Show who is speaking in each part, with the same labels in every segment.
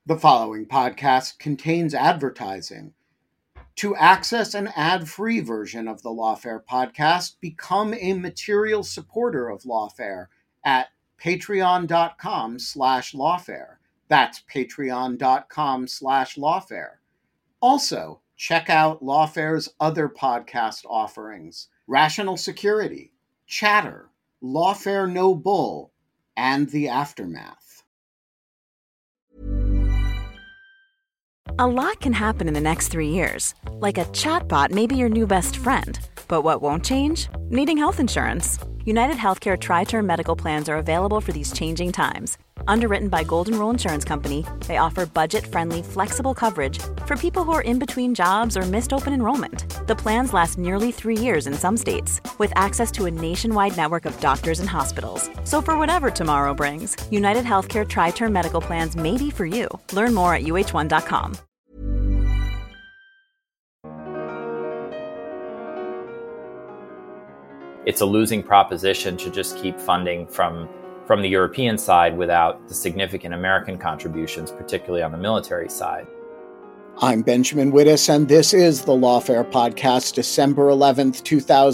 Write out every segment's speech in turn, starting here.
Speaker 1: The following podcast contains advertising. To access an ad-free version of the Lawfare podcast, become a material supporter of Lawfare at patreon.com/lawfare. That's patreon.com/lawfare. Also, check out Lawfare's other podcast offerings: Rational Security, Chatter, Lawfare No Bull, and The Aftermath.
Speaker 2: A lot can happen in the next 3 years. Like a chatbot may be your new best friend. But what won't change? Needing health insurance. United Healthcare Tri-Term Medical Plans are available for these changing times. Underwritten by Golden Rule Insurance Company, they offer budget-friendly, flexible coverage for people who are in between jobs or missed open enrollment. The plans last nearly 3 years in some states, with access to a nationwide network of doctors and hospitals. So for whatever tomorrow brings, United Healthcare Tri-Term Medical Plans may be for you. Learn more at uh1.com.
Speaker 3: It's a losing proposition to just keep funding from the European side without the significant American contributions, particularly on the military side.
Speaker 1: I'm Benjamin Wittes, and this is the Lawfare Podcast, December 11th,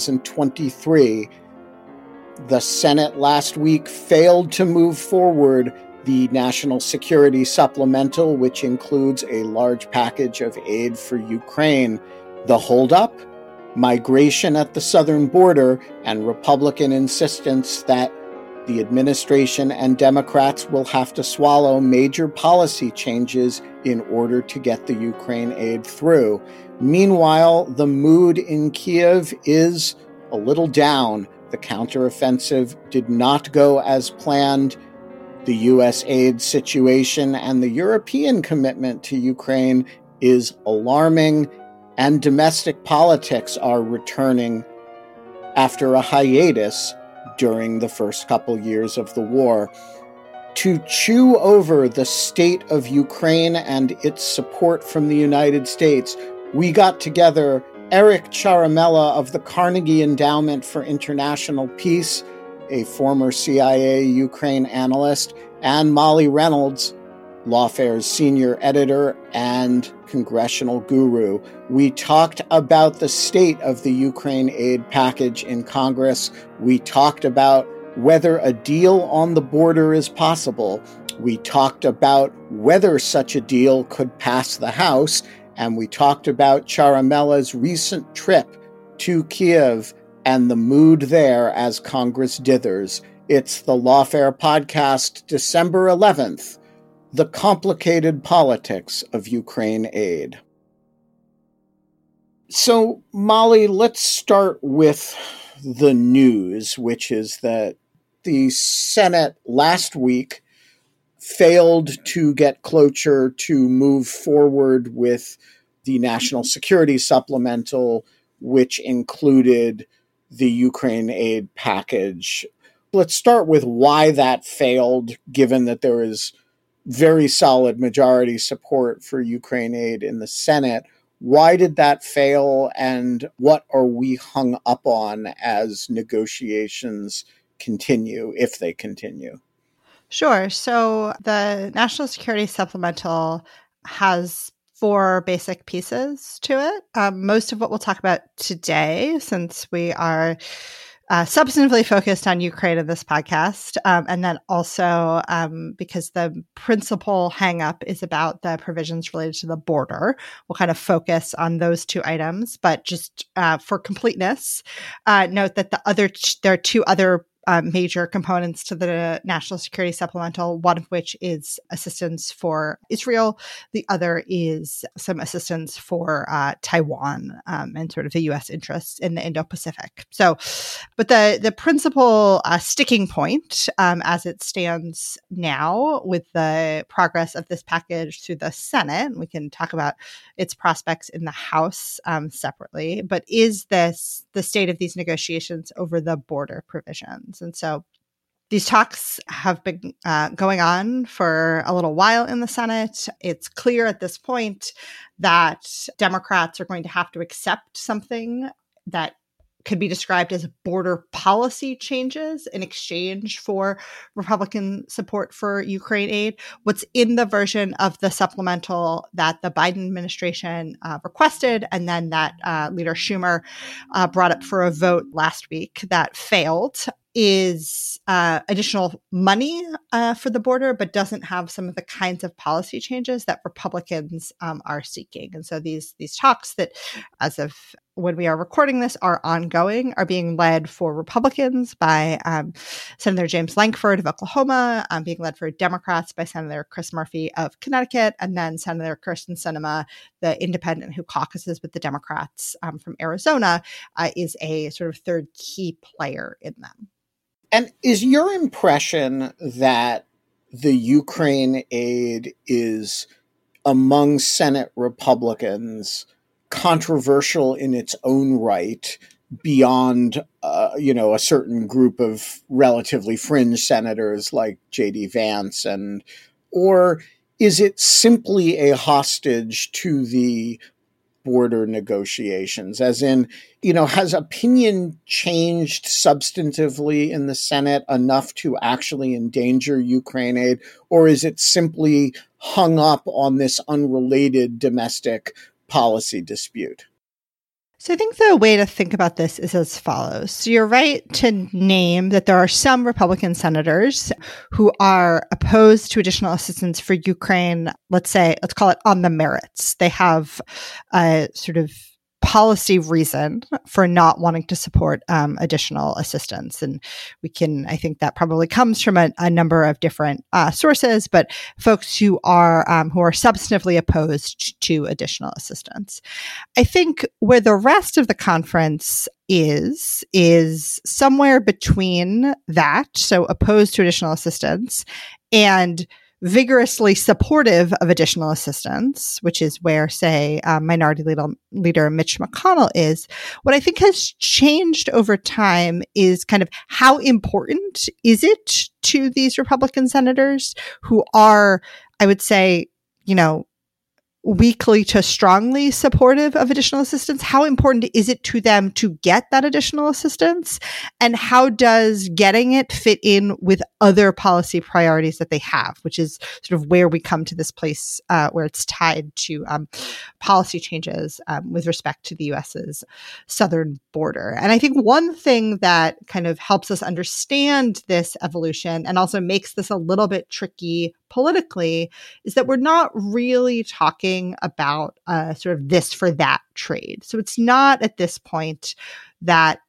Speaker 1: 2023. The Senate last week failed to move forward the National Security Supplemental, which includes a large package of aid for Ukraine. The holdup? Migration at the southern border and Republican insistence that the administration and Democrats will have to swallow major policy changes in order to get the Ukraine aid through. Meanwhile, the mood in Kyiv is a little down. The counteroffensive did not go as planned. The U.S. aid situation and the European commitment to Ukraine is alarming. And domestic politics are returning after a hiatus during the first couple years of the war. To chew over the state of Ukraine and its support from the United States, we got together Eric Ciaramella of the Carnegie Endowment for International Peace, a former CIA Ukraine analyst, and Molly Reynolds, Lawfare's senior editor and congressional guru. We talked about the state of the Ukraine aid package in Congress. We talked about whether a deal on the border is possible. We talked about whether such a deal could pass the House. And we talked about Ciaramella's recent trip to Kyiv and the mood there as Congress dithers. It's the Lawfare Podcast, December 11th. The complicated politics of Ukraine aid. So, Molly, let's start with the news, which is that the Senate last week failed to get cloture to move forward with the National Security Supplemental, which included the Ukraine aid package. Let's start with why that failed, given that there is very solid majority support for Ukraine aid in the Senate. Why did that fail, and what are we hung up on as negotiations continue, if they continue?
Speaker 4: Sure. So the National Security Supplemental has 4 basic pieces to it. Most of what we'll talk about today, since we are substantively focused on Ukraine in this podcast, and then also because the principal hangup is about the provisions related to the border. We'll kind of focus on those 2 items, but just for completeness, note that there are 2 other major components to the National Security Supplemental, one of which is assistance for Israel. The other is some assistance for Taiwan and sort of the U.S. interests in the Indo-Pacific. So, but the principal sticking point as it stands now with the progress of this package through the Senate, and we can talk about its prospects in the House separately, but is this the state of these negotiations over the border provisions? And so these talks have been going on for a little while in the Senate. It's clear at this point that Democrats are going to have to accept something that could be described as border policy changes in exchange for Republican support for Ukraine aid. What's in the version of the supplemental that the Biden administration requested, and then that Leader Schumer brought up for a vote last week that failed, is additional money for the border, but doesn't have some of the kinds of policy changes that Republicans are seeking. And so these talks that, as of when we are recording this, are ongoing, are being led for Republicans by Senator James Lankford of Oklahoma, being led for Democrats by Senator Chris Murphy of Connecticut, and then Senator Kyrsten Sinema, the independent who caucuses with the Democrats from Arizona, is a sort of third key player in them.
Speaker 1: And is your impression that the Ukraine aid is, among Senate Republicans, controversial in its own right beyond, a certain group of relatively fringe senators like J.D. Vance, or is it simply a hostage to the border negotiations? As in, has opinion changed substantively in the Senate enough to actually endanger Ukraine aid, or is it simply hung up on this unrelated domestic policy dispute?
Speaker 4: So I think the way to think about this is as follows. So you're right to name that there are some Republican senators who are opposed to additional assistance for Ukraine, let's call it on the merits. They have a sort of policy reason for not wanting to support additional assistance. And I think that probably comes from a number of different sources, but folks who are substantively opposed to additional assistance. I think where the rest of the conference is somewhere between that, so opposed to additional assistance, and vigorously supportive of additional assistance, which is where, say, Minority Leader Mitch McConnell is. What I think has changed over time is kind of how important is it to these Republican senators who are, I would say, weakly to strongly supportive of additional assistance. How important is it to them to get that additional assistance? And how does getting it fit in with other policy priorities that they have, which is sort of where we come to this place where it's tied to policy changes with respect to the U.S.'s southern border. And I think one thing that kind of helps us understand this evolution and also makes this a little bit tricky politically is that we're not really talking about sort of this for that trade. So it's not at this point that,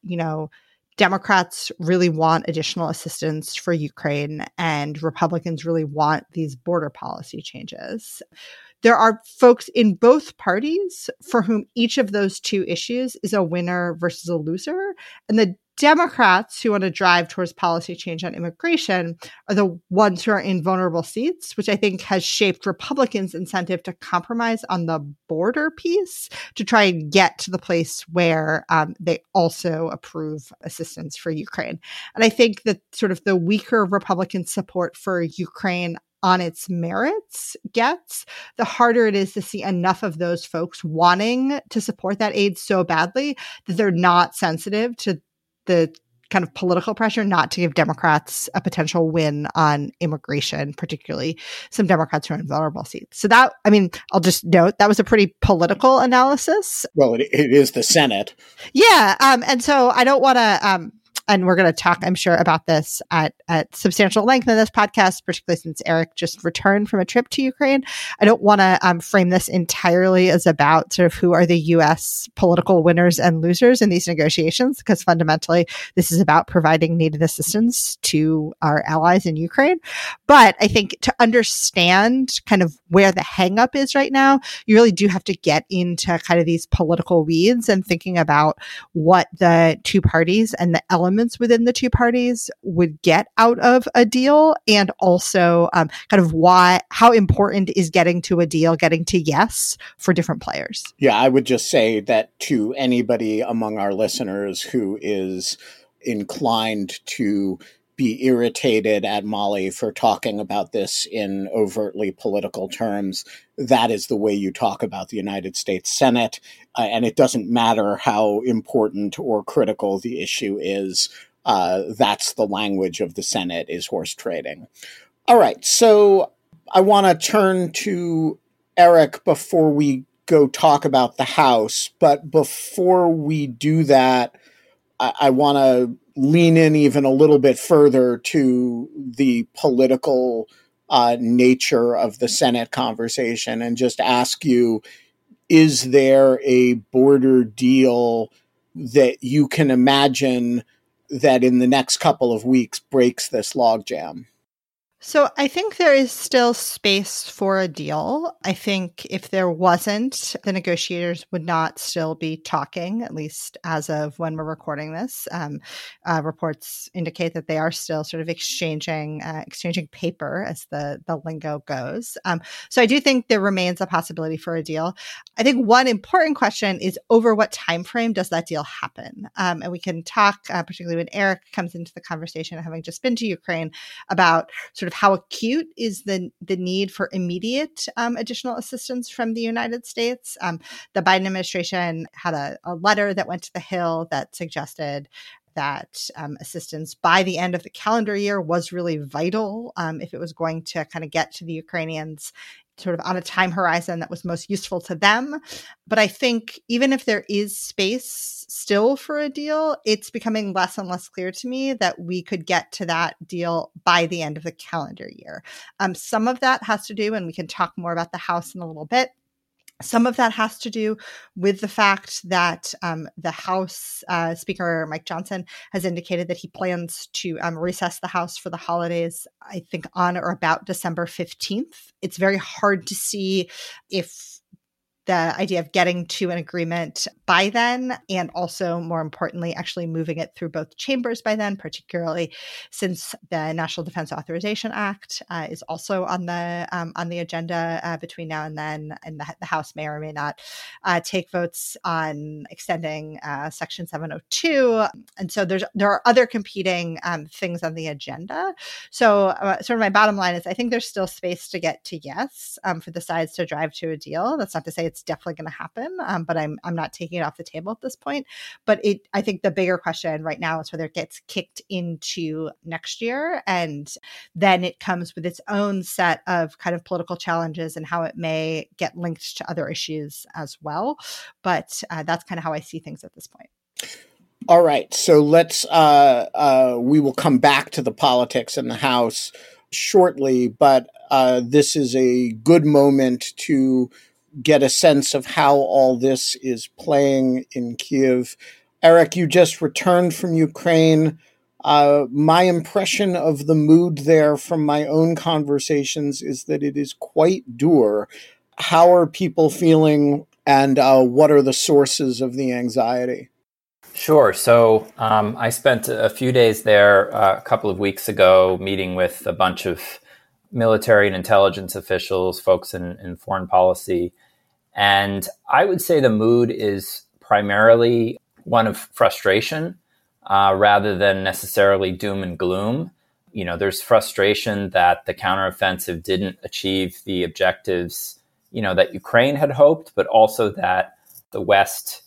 Speaker 4: Democrats really want additional assistance for Ukraine and Republicans really want these border policy changes. There are folks in both parties for whom each of those two issues is a winner versus a loser. And the Democrats who want to drive towards policy change on immigration are the ones who are in vulnerable seats, which I think has shaped Republicans' incentive to compromise on the border piece to try and get to the place where they also approve assistance for Ukraine. And I think that sort of the weaker Republican support for Ukraine on its merits gets, the harder it is to see enough of those folks wanting to support that aid so badly that they're not sensitive to the kind of political pressure not to give Democrats a potential win on immigration, particularly some Democrats who are in vulnerable seats. So that, I'll just note that was a pretty political analysis.
Speaker 1: Well, it is the Senate.
Speaker 4: Yeah. And so I don't want to, and we're going to talk, I'm sure, about this at substantial length in this podcast, particularly since Eric just returned from a trip to Ukraine. I don't want to frame this entirely as about sort of who are the U.S. political winners and losers in these negotiations, because fundamentally this is about providing needed assistance to our allies in Ukraine. But I think to understand kind of where the hang up is right now, you really do have to get into kind of these political weeds and thinking about what the two parties and the elements within the two parties would get out of a deal, and also kind of how important is getting to a deal, getting to yes for different players.
Speaker 1: Yeah, I would just say that to anybody among our listeners who is inclined to be irritated at Molly for talking about this in overtly political terms. That is the way you talk about the United States Senate, and it doesn't matter how important or critical the issue is. That's the language of the Senate, is horse trading. All right, so I want to turn to Eric before we go talk about the House, but before we do that, I want to lean in even a little bit further to the political nature of the Senate conversation and just ask you, is there a border deal that you can imagine that in the next couple of weeks breaks this logjam?
Speaker 4: So I think there is still space for a deal. I think if there wasn't, the negotiators would not still be talking, at least as of when we're recording this. Reports indicate that they are still sort of exchanging paper, as the lingo goes. So I do think there remains a possibility for a deal. I think one important question is, over what time frame does that deal happen? And we can talk, particularly when Eric comes into the conversation, having just been to Ukraine, about sort of how acute is the need for immediate additional assistance from the United States. The Biden administration had a letter that went to the Hill that suggested that assistance by the end of the calendar year was really vital if it was going to kind of get to the Ukrainians sort of on a time horizon that was most useful to them. But I think even if there is space still for a deal, it's becoming less and less clear to me that we could get to that deal by the end of the calendar year. Some of that has to do, and we can talk more about the House in a little bit, some of that has to do with the fact that the House Speaker, Mike Johnson, has indicated that he plans to recess the House for the holidays, I think, on or about December 15th. It's very hard to see if the idea of getting to an agreement by then, and also, more importantly, actually moving it through both chambers by then, particularly since the National Defense Authorization Act is also on the agenda between now and then, and the House may or may not take votes on extending Section 702, and so there are other competing things on the agenda. So, sort of my bottom line is, I think there's still space to get to yes for the sides to drive to a deal. That's not to say it's definitely going to happen, but I'm not taking it off the table at this point. But I think the bigger question right now is whether it gets kicked into next year, and then it comes with its own set of kind of political challenges and how it may get linked to other issues as well. But that's kind of how I see things at this point.
Speaker 1: All right, so let's we will come back to the politics in the House shortly, but this is a good moment to get a sense of how all this is playing in Kyiv. Eric, you just returned from Ukraine. My impression of the mood there from my own conversations is that it is quite dour. How are people feeling, and what are the sources of the anxiety?
Speaker 3: Sure. So I spent a few days there a couple of weeks ago meeting with a bunch of military and intelligence officials, folks in foreign policy. And I would say the mood is primarily one of frustration rather than necessarily doom and gloom. You know, there's frustration that the counteroffensive didn't achieve the objectives, that Ukraine had hoped, but also that the West,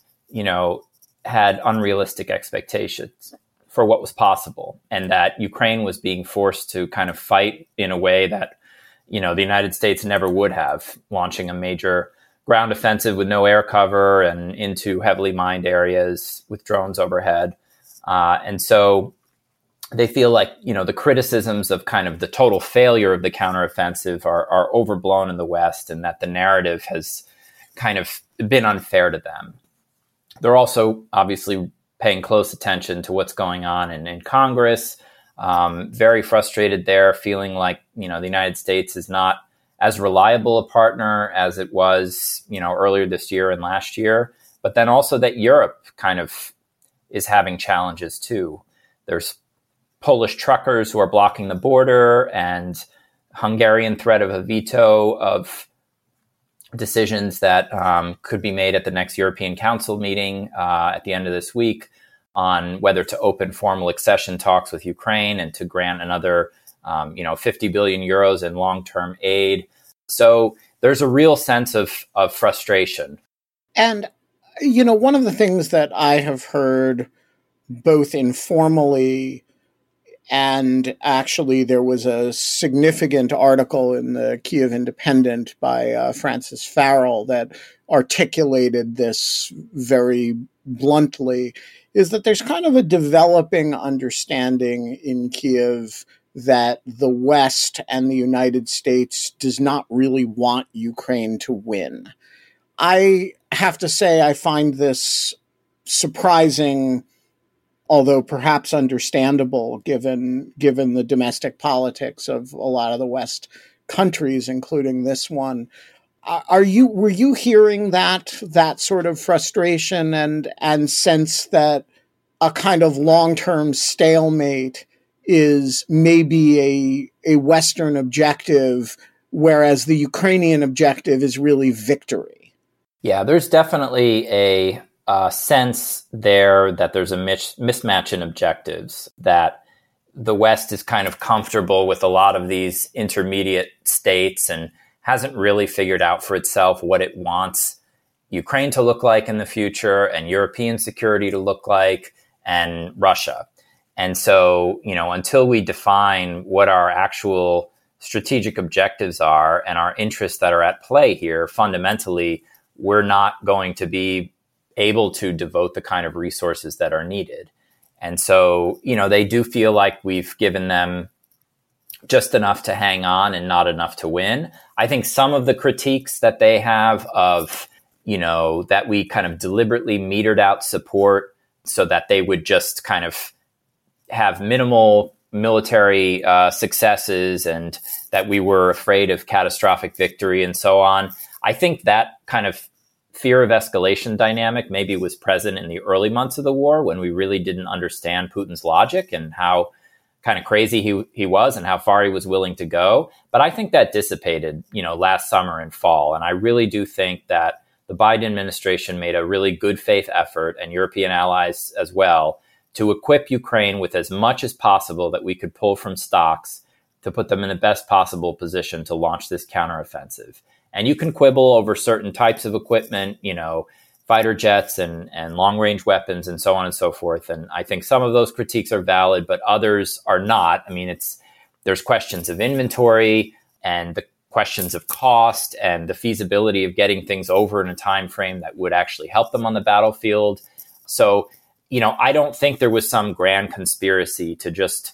Speaker 3: had unrealistic expectations for what was possible, and that Ukraine was being forced to kind of fight in a way that, the United States never would have, launching a major ground offensive with no air cover and into heavily mined areas with drones overhead. And so they feel like, the criticisms of kind of the total failure of the counteroffensive are overblown in the West, and that the narrative has kind of been unfair to them. They're also obviously paying close attention to what's going on in Congress, very frustrated there, feeling like, the United States is not as reliable a partner as it was, earlier this year and last year, but then also that Europe kind of is having challenges too. There's Polish truckers who are blocking the border, and Hungarian threat of a veto of decisions that could be made at the next European Council meeting at the end of this week. on whether to open formal accession talks with Ukraine and to grant another 50 billion euros in long-term aid. So there's a real sense of frustration.
Speaker 1: And, one of the things that I have heard both informally and actually there was a significant article in the Kyiv Independent by Francis Farrell that articulated this very bluntly, is that there's kind of a developing understanding in Kyiv that the West and the United States does not really want Ukraine to win. I have to say I find this surprising, although perhaps understandable given the domestic politics of a lot of the West countries, including this one. Were you hearing that sort of frustration and sense that a kind of long-term stalemate is maybe a Western objective, whereas the Ukrainian objective is really victory?
Speaker 3: Yeah, there's definitely a sense there that there's a mismatch in objectives, that the West is kind of comfortable with a lot of these intermediate states and hasn't really figured out for itself what it wants Ukraine to look like in the future and European security to look like and Russia. And so, until we define what our actual strategic objectives are and our interests that are at play here, fundamentally, we're not going to be able to devote the kind of resources that are needed. And so, they do feel like we've given them just enough to hang on and not enough to win. I think some of the critiques that they have of, that we kind of deliberately metered out support so that they would just kind of have minimal military successes and that we were afraid of catastrophic victory and so on. I think that kind of fear of escalation dynamic maybe was present in the early months of the war when we really didn't understand Putin's logic and how kind of crazy he was and how far he was willing to go. But I think that dissipated, last summer and fall. And I really do think that the Biden administration made a really good faith effort, and European allies as well, to equip Ukraine with as much as possible that we could pull from stocks to put them in the best possible position to launch this counteroffensive. And you can quibble over certain types of equipment, fighter jets and long-range weapons and so on and so forth. And I think some of those critiques are valid, but others are not. I mean, there's questions of inventory and the questions of cost and the feasibility of getting things over in a time frame that would actually help them on the battlefield. So, I don't think there was some grand conspiracy to just,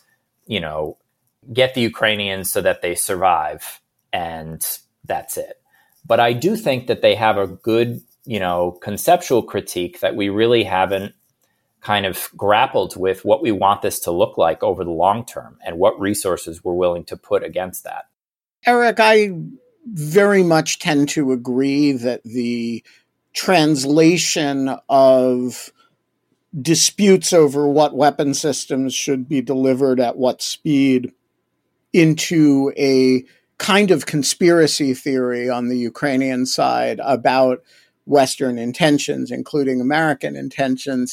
Speaker 3: get the Ukrainians so that they survive and that's it. But I do think that they have a good, conceptual critique that we really haven't kind of grappled with what we want this to look like over the long term and what resources we're willing to put against that.
Speaker 1: Eric, I very much tend to agree that the translation of disputes over what weapon systems should be delivered at what speed into a kind of conspiracy theory on the Ukrainian side about Western intentions, including American intentions,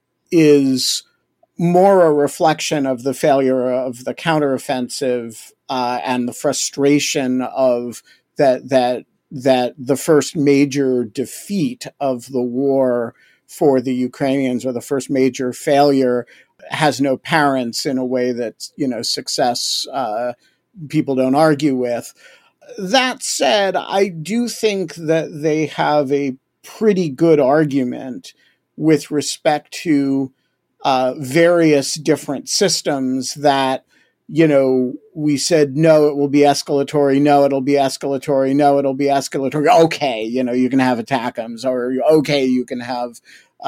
Speaker 1: is more a reflection of the failure of the counteroffensive and the frustration of that the first major defeat of the war for the Ukrainians, or the first major failure, has no parents in a way that, success people don't argue with. That said, I do think that they have a pretty good argument with respect to various different systems that, we said, no, it will be escalatory. No, it'll be escalatory. No, it'll be escalatory. Okay, you can have ATACMS, or okay, you can have,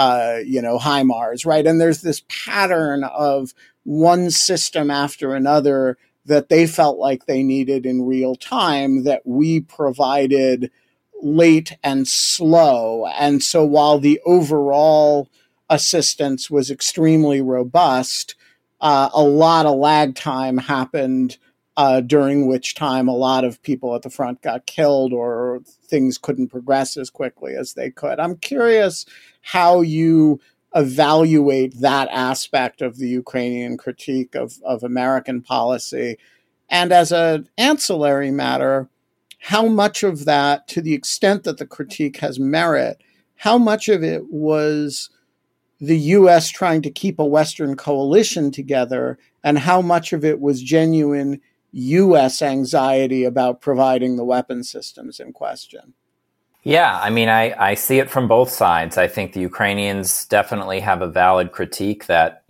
Speaker 1: HIMARS, right? And there's this pattern of one system after another that they felt like they needed in real time that we provided late and slow. And so while the overall assistance was extremely robust, a lot of lag time happened, during which time a lot of people at the front got killed or things couldn't progress as quickly as they could. I'm curious how you evaluate that aspect of the Ukrainian critique of American policy? And as an ancillary matter, how much of that, to the extent that the critique has merit, how much of it was the U.S. trying to keep a Western coalition together, and how much of it was genuine U.S. anxiety about providing the weapon systems in question?
Speaker 3: Yeah, I mean, I see it from both sides. I think the Ukrainians definitely have a valid critique that,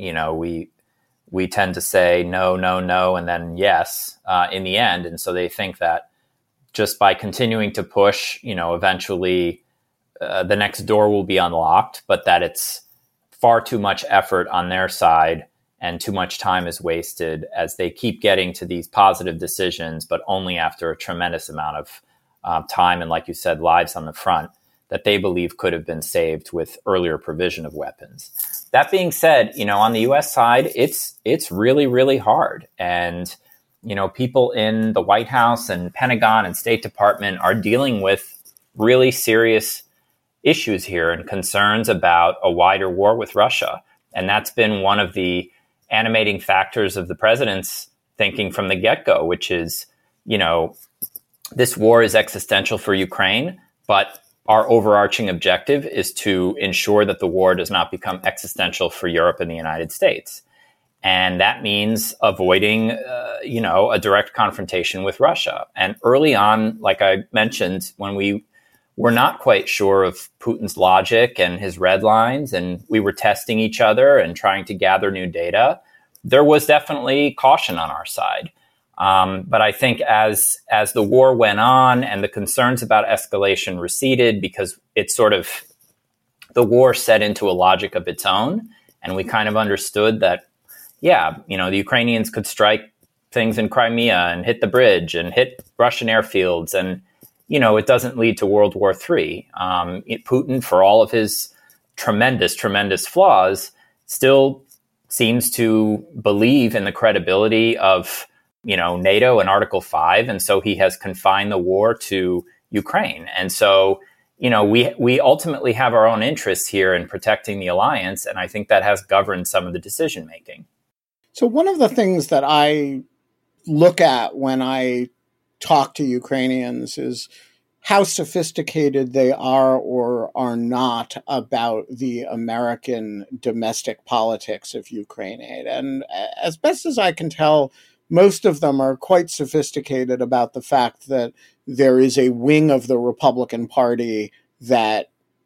Speaker 3: we tend to say no, no, no, and then yes in the end. And so they think that just by continuing to push, eventually the next door will be unlocked, but that it's far too much effort on their side and too much time is wasted as they keep getting to these positive decisions, but only after a tremendous amount of time and, like you said, lives on the front that they believe could have been saved with earlier provision of weapons. That being said, on the U.S. side, it's really, really hard. And, people in the White House and Pentagon and State Department are dealing with really serious issues here and concerns about a wider war with Russia. And that's been one of the animating factors of the president's thinking from the get-go, which is, this war is existential for Ukraine, but our overarching objective is to ensure that the war does not become existential for Europe and the United States. And that means avoiding, a direct confrontation with Russia. And early on, like I mentioned, when we were not quite sure of Putin's logic and his red lines, and we were testing each other and trying to gather new data, there was definitely caution on our side. But I think as the war went on and the concerns about escalation receded, because it's the war set into a logic of its own, and we kind of understood that, the Ukrainians could strike things in Crimea and hit the bridge and hit Russian airfields, and it doesn't lead to World War III. Putin, for all of his tremendous, tremendous flaws, still seems to believe in the credibility of NATO and Article 5. And so he has confined the war to Ukraine. And so, we ultimately have our own interests here in protecting the alliance. And I think that has governed some of the decision making.
Speaker 1: So one of the things that I look at when I talk to Ukrainians is how sophisticated they are or are not about the American domestic politics of Ukraine aid. And as best as I can tell, most of them are quite sophisticated about the fact that there is a wing of the Republican Party that,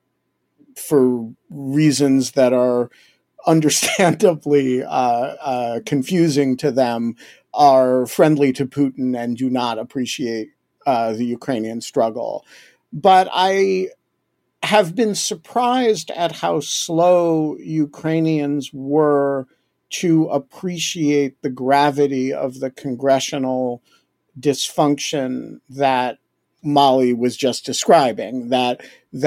Speaker 1: for reasons that are understandably confusing to them, are friendly to Putin and do not appreciate the Ukrainian struggle. But I have been surprised at how slow Ukrainians were to appreciate the gravity of the congressional dysfunction that Molly was just describing, that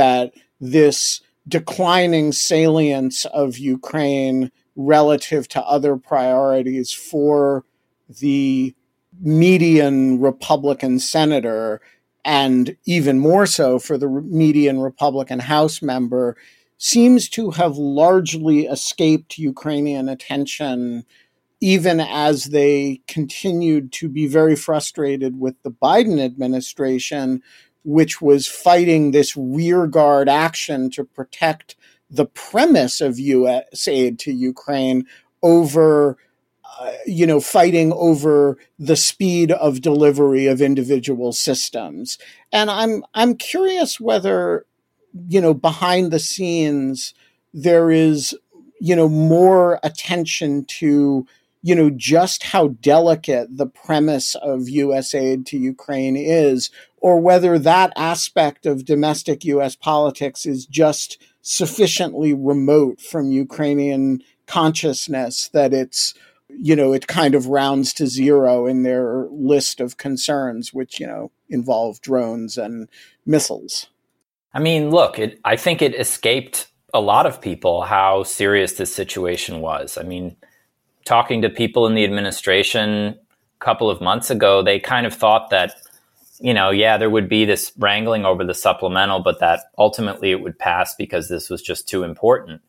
Speaker 1: this declining salience of Ukraine relative to other priorities for the median Republican senator, and even more so for the median Republican House member, seems to have largely escaped Ukrainian attention, even as they continued to be very frustrated with the Biden administration, which was fighting this rearguard action to protect the premise of U.S. aid to Ukraine over fighting over the speed of delivery of individual systems. And I'm curious whether, behind the scenes, there is, more attention to, just how delicate the premise of U.S. aid to Ukraine is, or whether that aspect of domestic U.S. politics is just sufficiently remote from Ukrainian consciousness that it's, it kind of rounds to zero in their list of concerns, which, involve drones and missiles.
Speaker 3: I mean, look, I think it escaped a lot of people how serious this situation was. I mean, talking to people in the administration a couple of months ago, they kind of thought that, there would be this wrangling over the supplemental, but that ultimately it would pass because this was just too important.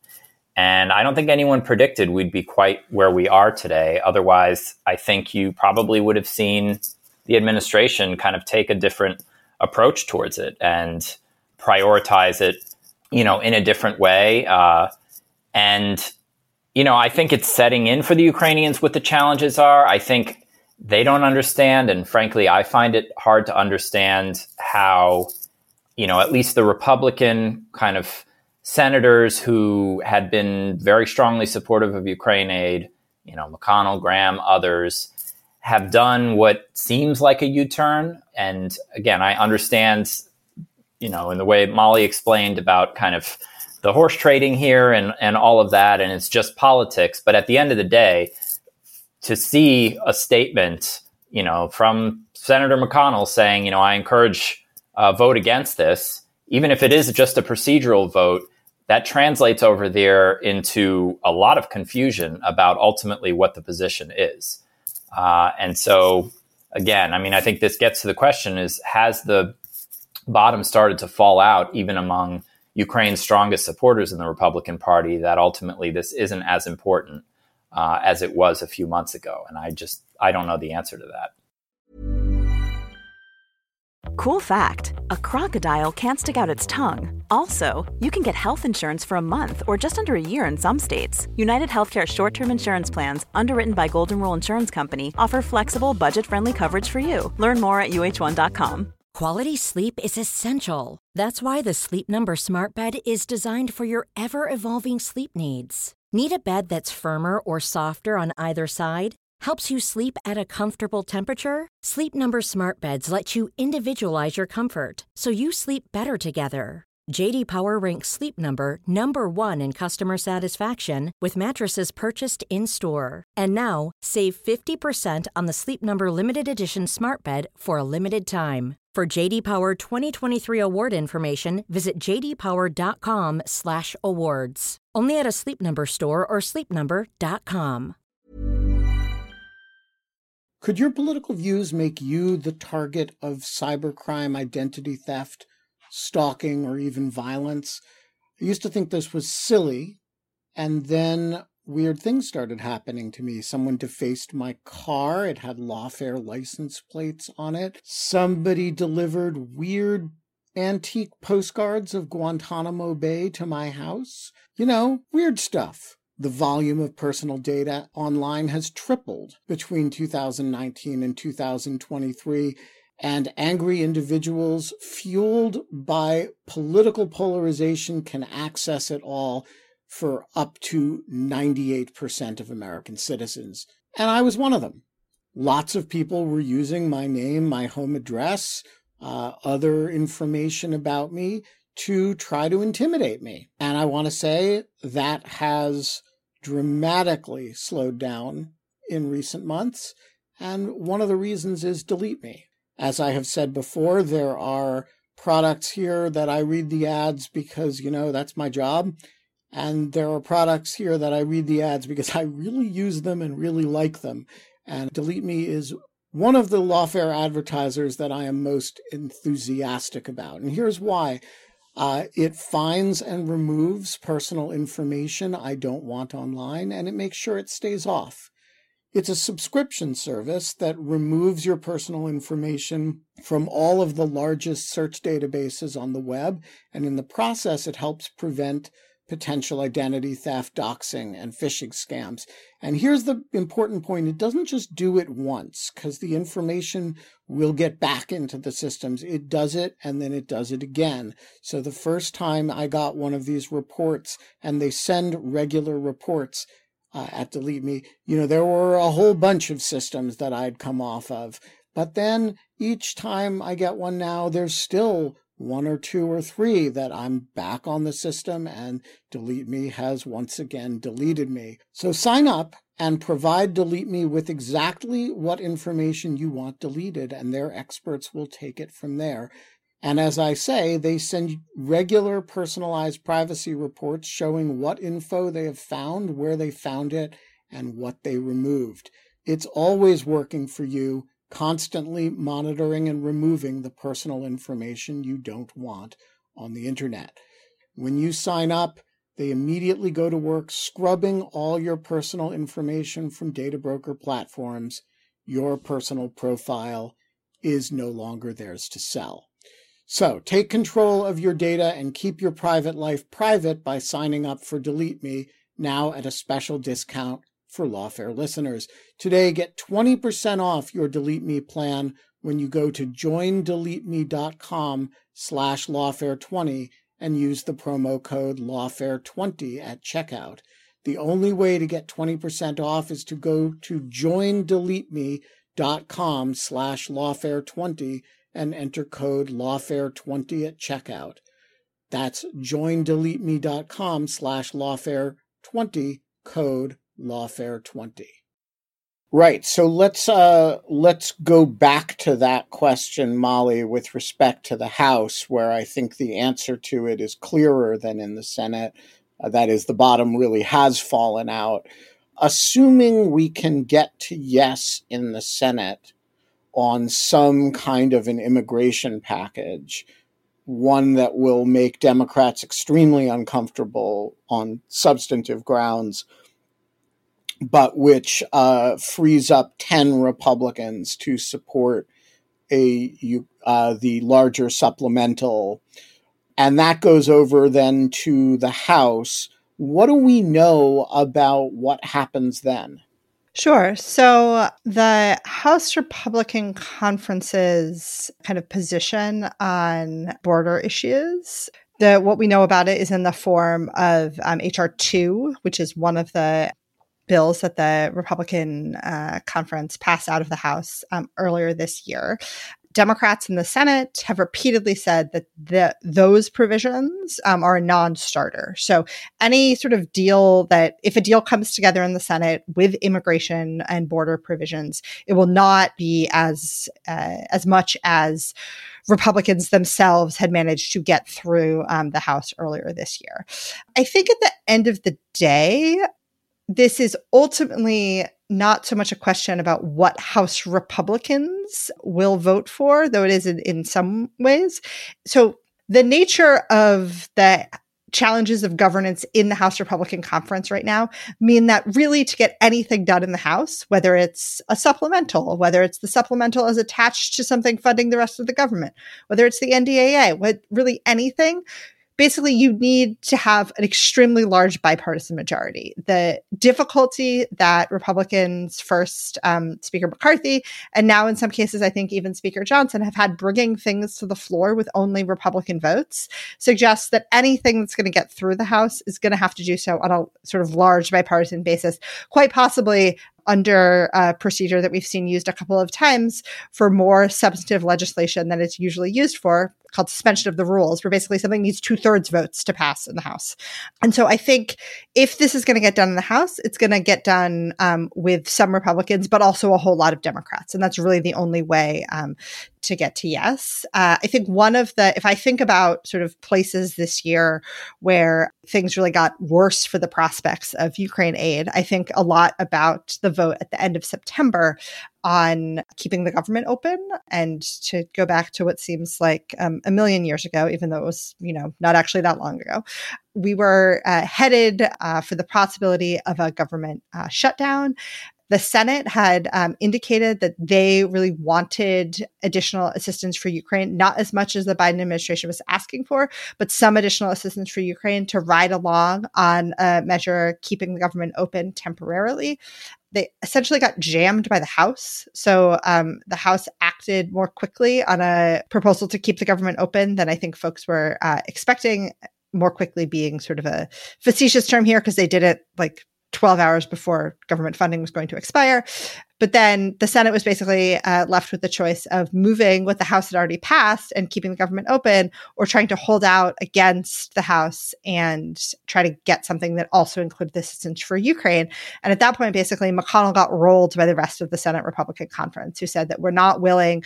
Speaker 3: And I don't think anyone predicted we'd be quite where we are today. Otherwise, I think you probably would have seen the administration kind of take a different approach towards it and prioritize it, in a different way. And I think it's setting in for the Ukrainians what the challenges are. I think they don't understand. And frankly, I find it hard to understand how, at least the Republican kind of senators who had been very strongly supportive of Ukraine aid, McConnell, Graham, others, have done what seems like a U-turn. And again, I understand, in the way Molly explained about kind of the horse trading here and all of that, and it's just politics. But at the end of the day, to see a statement, from Senator McConnell saying, I encourage a vote against this, even if it is just a procedural vote, that translates over there into a lot of confusion about ultimately what the position is. And so, again, I think this gets to the question is, has the bottom started to fall out even among Ukraine's strongest supporters in the Republican Party, that ultimately this isn't as important as it was a few months ago? And I don't know the answer to that.
Speaker 2: Cool fact, a crocodile can't stick out its tongue. Also, you can get health insurance for a month or just under a year in some states. United Healthcare short-term insurance plans, underwritten by Golden Rule Insurance Company, offer flexible, budget-friendly coverage for you. Learn more at uh1.com.
Speaker 5: Quality sleep is essential. That's why the Sleep Number Smart Bed is designed for your ever-evolving sleep needs. Need a bed that's firmer or softer on either side? Helps you sleep at a comfortable temperature? Sleep Number Smart Beds let you individualize your comfort so you sleep better together. J.D. Power ranks Sleep Number number 1 in customer satisfaction with mattresses purchased in-store. And now, save 50% on the Sleep Number Limited Edition Smart Bed for a limited time. For J.D. Power 2023 award information, visit jdpower.com/awards. Only at a Sleep Number store or sleepnumber.com.
Speaker 1: Could your political views make you the target of cybercrime, identity theft, stalking, or even violence? I used to think this was silly, and then weird things started happening to me. Someone defaced my car. It had lawfare license plates on it. Somebody delivered weird antique postcards of Guantanamo Bay to my house. Weird stuff. The volume of personal data online has tripled between 2019 and 2023, and angry individuals fueled by political polarization can access it all for up to 98% of American citizens. And I was one of them. Lots of people were using my name, my home address, other information about me to try to intimidate me. And I want to say that has dramatically slowed down in recent months. And one of the reasons is Delete Me. As I have said before, there are products here that I read the ads because, that's my job. And there are products here that I read the ads because I really use them and really like them. And Delete Me is one of the lawfare advertisers that I am most enthusiastic about. And here's why. It finds and removes personal information I don't want online, and it makes sure it stays off. It's a subscription service that removes your personal information from all of the largest search databases on the web, and in the process, it helps prevent potential identity theft, doxing, and phishing scams. And here's the important point. It doesn't just do it once, because the information will get back into the systems. It does it, and then it does it again. So the first time I got one of these reports, and they send regular reports at Delete Me, there were a whole bunch of systems that I'd come off of. But then each time I get one now, there's still one or two or three that I'm back on the system, and Delete Me has once again deleted me. So sign up and provide Delete Me with exactly what information you want deleted, and their experts will take it from there. And as I say, they send regular personalized privacy reports showing what info they have found, where they found it, and what they removed. It's always working for you, constantly monitoring and removing the personal information you don't want on the internet. When you sign up, They immediately go to work scrubbing all your personal information from data broker platforms. Your personal profile is no longer theirs to sell. So take control of your data and keep your private life private by signing up for Delete Me, now at a special discount for Lawfare listeners. Today, get 20% off your Delete Me plan when you go to joindeleteme.com/lawfare20 and use the promo code lawfare20 at checkout. The only way to get 20% off is to go to joindeleteme.com/lawfare20 and enter code lawfare20 at checkout. That's joindeleteme.com/lawfare20, code lawfare20. Right. So let's go back to that question, Molly, with respect to the House, where I think the answer to it is clearer than in the Senate. That is, the bottom really has fallen out. Assuming we can get to yes in the Senate on some kind of an immigration package, one that will make Democrats extremely uncomfortable on substantive grounds, but which frees up 10 Republicans to support the larger supplemental, and that goes over then to the House. What do we know about what happens then?
Speaker 4: Sure. So the House Republican Conference's kind of position on border issues, what we know about it is in the form of H.R. 2, which is one of the bills that the Republican conference passed out of the House earlier this year. Democrats in the Senate have repeatedly said that those provisions are a non-starter. So any sort of deal if a deal comes together in the Senate with immigration and border provisions, it will not be as much as Republicans themselves had managed to get through the House earlier this year. I think at the end of the day, this is ultimately not so much a question about what House Republicans will vote for, though it is in some ways. So the nature of the challenges of governance in the House Republican Conference right now mean that really to get anything done in the House, whether it's a supplemental, whether it's the supplemental as attached to something funding the rest of the government, whether it's the NDAA, really anything, basically, you need to have an extremely large bipartisan majority. The difficulty that Republicans, first Speaker McCarthy, and now in some cases, I think even Speaker Johnson, have had bringing things to the floor with only Republican votes, suggests that anything that's going to get through the House is going to have to do so on a sort of large bipartisan basis, quite possibly under a procedure that we've seen used a couple of times for more substantive legislation than it's usually used for, called suspension of the rules, where basically something needs 2/3 votes to pass in the House. And so I think if this is going to get done in the House, it's going to get done with some Republicans, but also a whole lot of Democrats. And that's really the only way to get to yes. I think if I think about sort of places this year where things really got worse for the prospects of Ukraine aid, I think a lot about the vote at the end of September on keeping the government open. And to go back to what seems like a million years ago, even though it was, not actually that long ago, we were headed for the possibility of a government shutdown. The Senate had indicated that they really wanted additional assistance for Ukraine, not as much as the Biden administration was asking for, but some additional assistance for Ukraine to ride along on a measure keeping the government open temporarily. They essentially got jammed by the House. So the House acted more quickly on a proposal to keep the government open than I think folks were expecting, more quickly being sort of a facetious term here because they did it like 12 hours before government funding was going to expire. But then the Senate was basically left with the choice of moving what the House had already passed and keeping the government open, or trying to hold out against the House and try to get something that also included the assistance for Ukraine. And at that point, basically, McConnell got rolled by the rest of the Senate Republican Conference, who said that we're not willing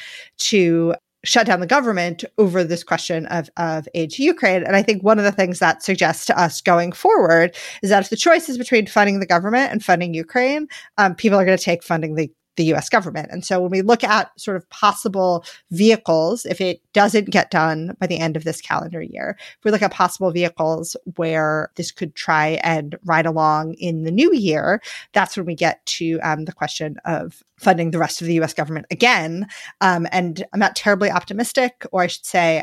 Speaker 4: to shut down the government over this question of aid to Ukraine. And I think one of the things that suggests to us going forward is that if the choice is between funding the government and funding Ukraine, people are going to take funding the the US government. And so when we look at sort of possible vehicles, if it doesn't get done by the end of this calendar year, if we look at possible vehicles where this could try and ride along in the new year, that's when we get to the question of funding the rest of the US government again. And I'm not terribly optimistic, or I should say,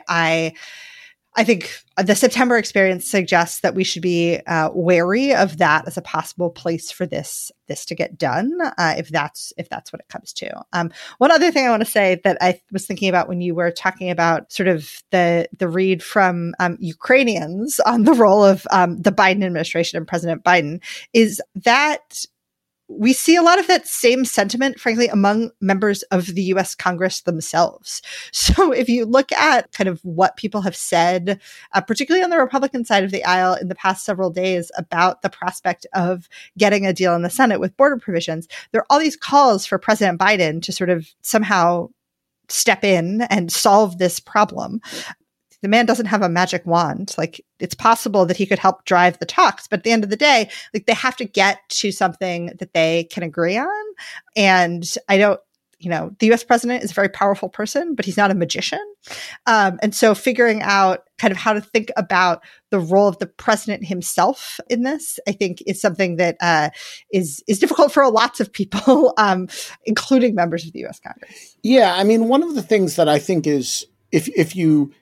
Speaker 4: I think the September experience suggests that we should be wary of that as a possible place for this to get done, if that's what it comes to. One other thing I want to say that I was thinking about when you were talking about sort of the read from Ukrainians on the role of the Biden administration and President Biden is that we see a lot of that same sentiment, frankly, among members of the US Congress themselves. So if you look at kind of what people have said, particularly on the Republican side of the aisle in the past several days about the prospect of getting a deal in the Senate with border provisions, there are all these calls for President Biden to sort of somehow step in and solve this problem. The man doesn't have a magic wand. Like, it's possible that he could help drive the talks, but at the end of the day, like, they have to get to something that they can agree on. And I don't, the US president is a very powerful person, but he's not a magician. And so figuring out kind of how to think about the role of the president himself in this, I think is something that is difficult for lots of people, including members of the US Congress.
Speaker 1: Yeah. I mean, one of the things that I think is if you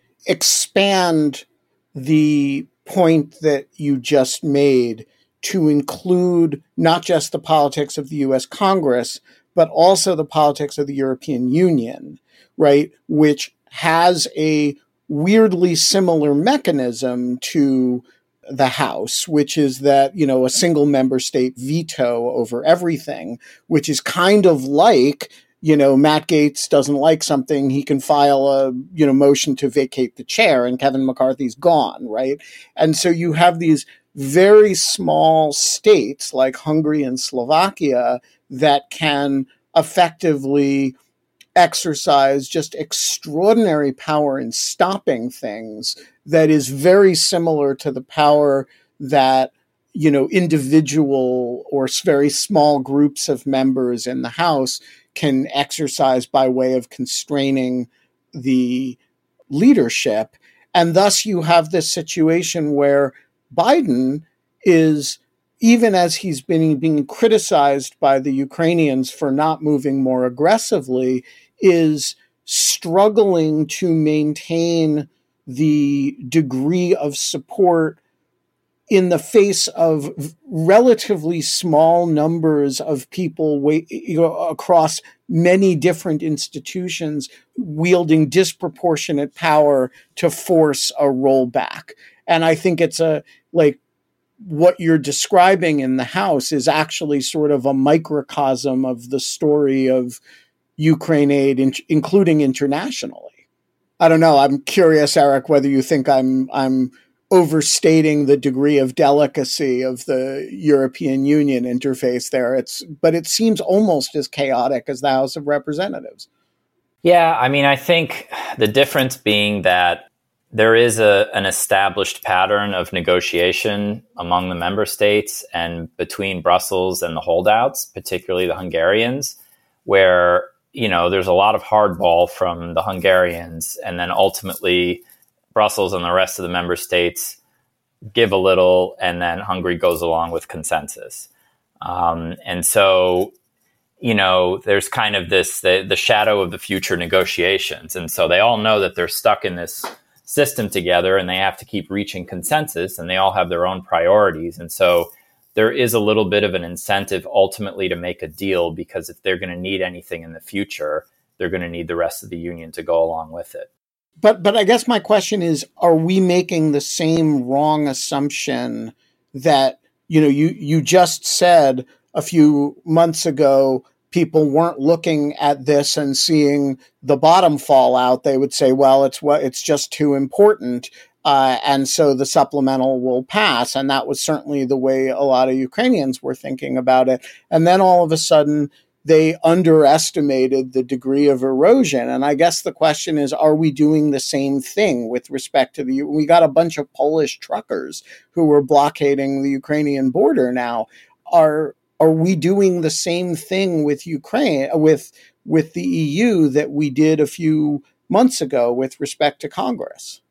Speaker 1: expand the point that you just made to include not just the politics of the US Congress, but also the politics of the European Union, right? Which has a weirdly similar mechanism to the House, which is that, a single member state veto over everything, which is kind of like, Matt Gaetz doesn't like something, he can file a, motion to vacate the chair and Kevin McCarthy's gone, right? And so you have these very small states like Hungary and Slovakia that can effectively exercise just extraordinary power in stopping things that is very similar to the power that individual or very small groups of members in the House can exercise by way of constraining the leadership. And thus you have this situation where Biden is, even as he's being criticized by the Ukrainians for not moving more aggressively, is struggling to maintain the degree of support in the face of relatively small numbers of people across many different institutions wielding disproportionate power to force a rollback. And I think it's what you're describing in the House is actually sort of a microcosm of the story of Ukraine aid, including internationally. I don't know. I'm curious, Eric, whether you think I'm overstating the degree of delicacy of the European Union interface there. But it seems almost as chaotic as the House of Representatives.
Speaker 3: Yeah, I mean, I think the difference being that there is an established pattern of negotiation among the member states and between Brussels and the holdouts, particularly the Hungarians, where, there's a lot of hardball from the Hungarians, and then ultimately Brussels and the rest of the member states give a little, and then Hungary goes along with consensus. And so, there's kind of the shadow of the future negotiations. And so they all know that they're stuck in this system together and they have to keep reaching consensus, and they all have their own priorities. And so there is a little bit of an incentive ultimately to make a deal, because if they're going to need anything in the future, they're going to need the rest of the union to go along with it.
Speaker 1: But I guess my question is, are we making the same wrong assumption that, you just said a few months ago, people weren't looking at this and seeing the bottom fall out? They would say, well, it's just too important. And so the supplemental will pass. And that was certainly the way a lot of Ukrainians were thinking about it. And then all of a sudden, they underestimated the degree of erosion. And I guess the question is, are we doing the same thing with respect to we got a bunch of Polish truckers who were blockading the Ukrainian border now. Are are we doing the same thing with Ukraine, with the EU that we did a few months ago with respect to Congress?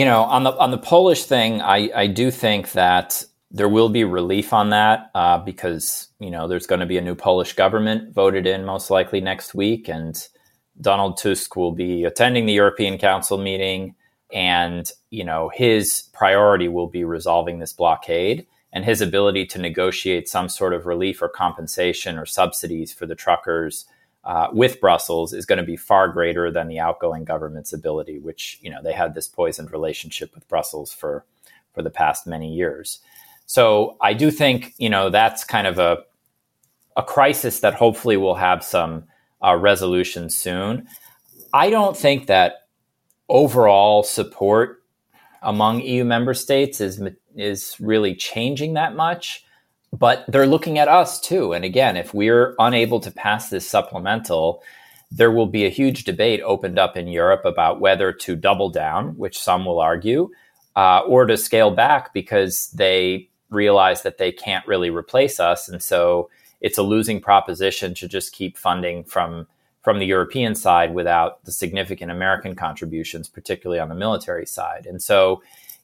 Speaker 3: On the Polish thing, I do think that there will be relief on that because, there's going to be a new Polish government voted in most likely next week. And Donald Tusk will be attending the European Council meeting. And, his priority will be resolving this blockade, and his ability to negotiate some sort of relief or compensation or subsidies for the truckers with Brussels is going to be far greater than the outgoing government's ability, which, they had this poisoned relationship with Brussels for the past many years. So I do think, that's kind of a crisis that hopefully will have some resolution soon. I don't think that overall support among EU member states is really changing that much, but they're looking at us too. And again, if we're unable to pass this supplemental, there will be a huge debate opened up in Europe about whether to double down, which some will argue, or to scale back because they realize that they can't really replace us. And so it's a losing proposition to just keep funding from the European side without the significant American contributions, particularly on the military side. And so,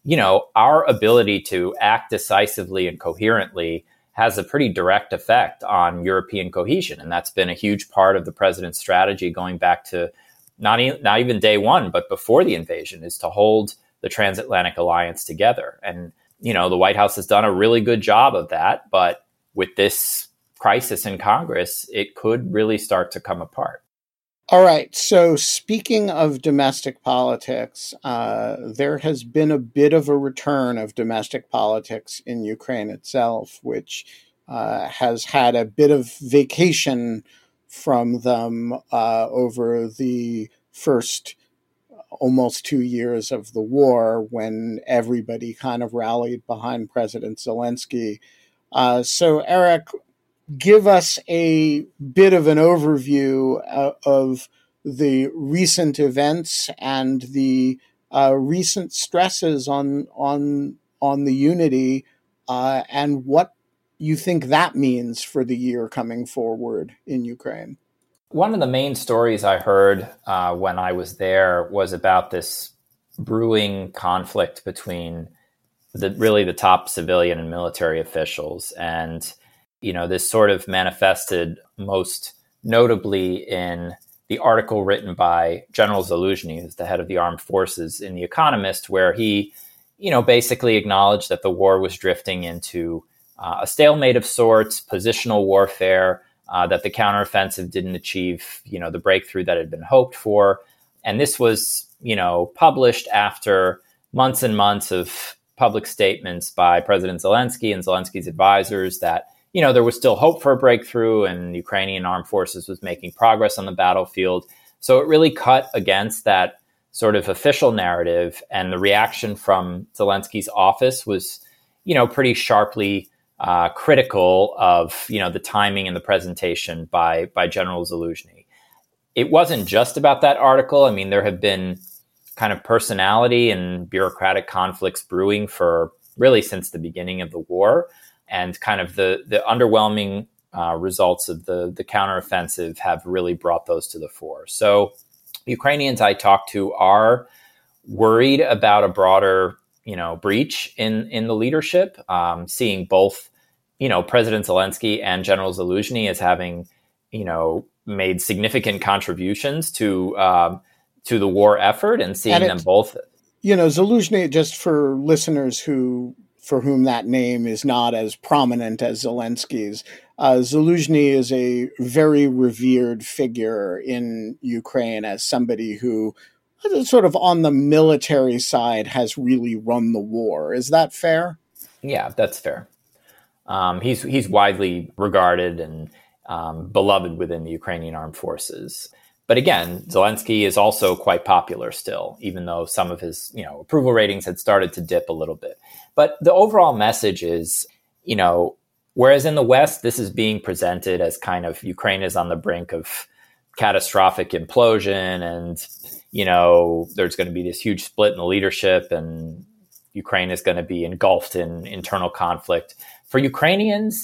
Speaker 3: our ability to act decisively and coherently has a pretty direct effect on European cohesion. And that's been a huge part of the president's strategy going back to not even day one, but before the invasion, is to hold the transatlantic alliance together. And, the White House has done a really good job of that. But with this crisis in Congress, it could really start to come apart.
Speaker 1: All right. So speaking of domestic politics, there has been a bit of a return of domestic politics in Ukraine itself, which has had a bit of vacation from them over the first almost 2 years of the war, when everybody kind of rallied behind President Zelensky. So, Eric, give us a bit of an overview of the recent events and the recent stresses on the unity and what you think that means for the year coming forward in Ukraine.
Speaker 3: One of the main stories I heard when I was there was about this brewing conflict between the top civilian and military officials. And this sort of manifested most notably in the article written by General Zaluzhny, who's the head of the armed forces, in The Economist, where he, basically acknowledged that the war was drifting into a stalemate of sorts, positional warfare, that the counteroffensive didn't achieve, the breakthrough that had been hoped for. And this was, published after months and months of public statements by President Zelensky and Zelensky's advisors that, there was still hope for a breakthrough and the Ukrainian armed forces was making progress on the battlefield. So it really cut against that sort of official narrative. And the reaction from Zelensky's office was, pretty sharply critical of, the timing and the presentation by General Zaluzhny. It wasn't just about that article. I mean, there have been kind of personality and bureaucratic conflicts brewing for really since the beginning of the war. And kind of the underwhelming results of the counteroffensive have really brought those to the fore. So Ukrainians I talked to are worried about a broader, breach in the leadership, seeing both, President Zelensky and General Zaluzhny as having, made significant contributions to the war effort, and seeing them both.
Speaker 1: Zaluzhny, just for listeners for whom that name is not as prominent as Zelensky's, Zaluzhny is a very revered figure in Ukraine as somebody who, sort of on the military side, has really run the war. Is that fair?
Speaker 3: Yeah, that's fair. He's widely regarded and beloved within the Ukrainian armed forces. But again, Zelensky is also quite popular still, even though some of his, approval ratings had started to dip a little bit. But the overall message is, whereas in the West, this is being presented as kind of Ukraine is on the brink of catastrophic implosion and, there's going to be this huge split in the leadership and Ukraine is going to be engulfed in internal conflict. For Ukrainians,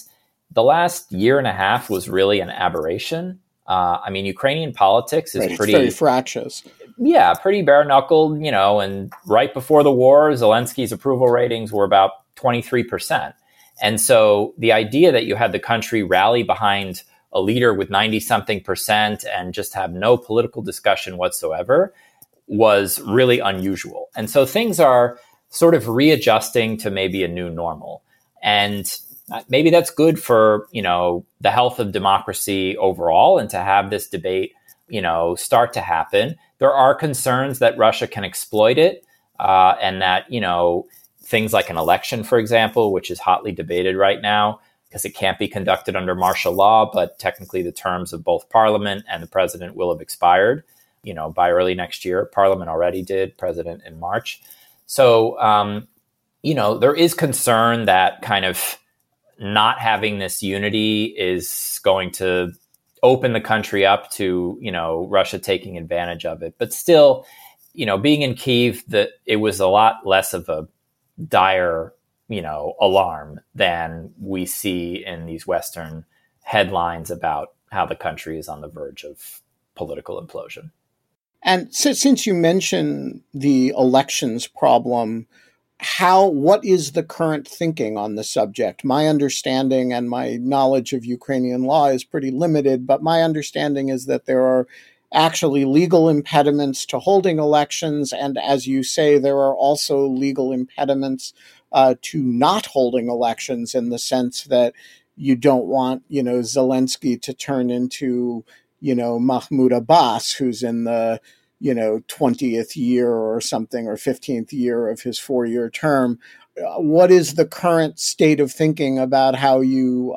Speaker 3: the last year and a half was really an aberration. Ukrainian politics is
Speaker 1: pretty... It's very fractious.
Speaker 3: Yeah, pretty bare-knuckled, and right before the war, Zelensky's approval ratings were about 23%. And so the idea that you had the country rally behind a leader with 90-something% and just have no political discussion whatsoever was really unusual. And so things are sort of readjusting to maybe a new normal. And maybe that's good for, the health of democracy overall, and to have this debate, start to happen. There are concerns that Russia can exploit it, and that, things like an election, for example, which is hotly debated right now, because it can't be conducted under martial law, but technically the terms of both Parliament and the president will have expired, by early next year. Parliament already did, president in March. So, there is concern that kind of not having this unity is going to open the country up to, Russia taking advantage of it. But still, being in Kyiv, that it was a lot less of a dire, alarm than we see in these Western headlines about how the country is on the verge of political implosion.
Speaker 1: And since you mentioned the elections problem, what is the current thinking on the subject? My understanding and my knowledge of Ukrainian law is pretty limited, but my understanding is that there are actually legal impediments to holding elections. And as you say, there are also legal impediments to not holding elections, in the sense that you don't want, Zelensky to turn into, Mahmoud Abbas, who's in the 20th year or something, or 15th year of his 4-year term. What is the current state of thinking about how you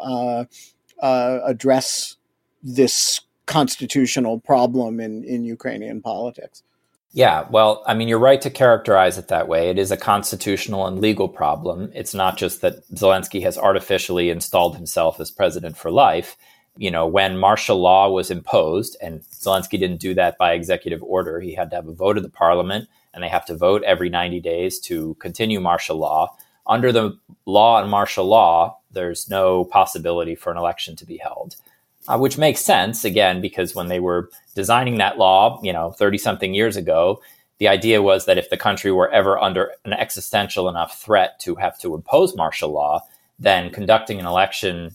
Speaker 1: address this constitutional problem in Ukrainian politics?
Speaker 3: Yeah, well, you're right to characterize it that way. It is a constitutional and legal problem. It's not just that Zelensky has artificially installed himself as president for life. When martial law was imposed, and Zelensky didn't do that by executive order, he had to have a vote of the parliament, and they have to vote every 90 days to continue martial law. Under the law on martial law, there's no possibility for an election to be held, which makes sense, again, because when they were designing that law, 30-something years ago, the idea was that if the country were ever under an existential enough threat to have to impose martial law, then conducting an election,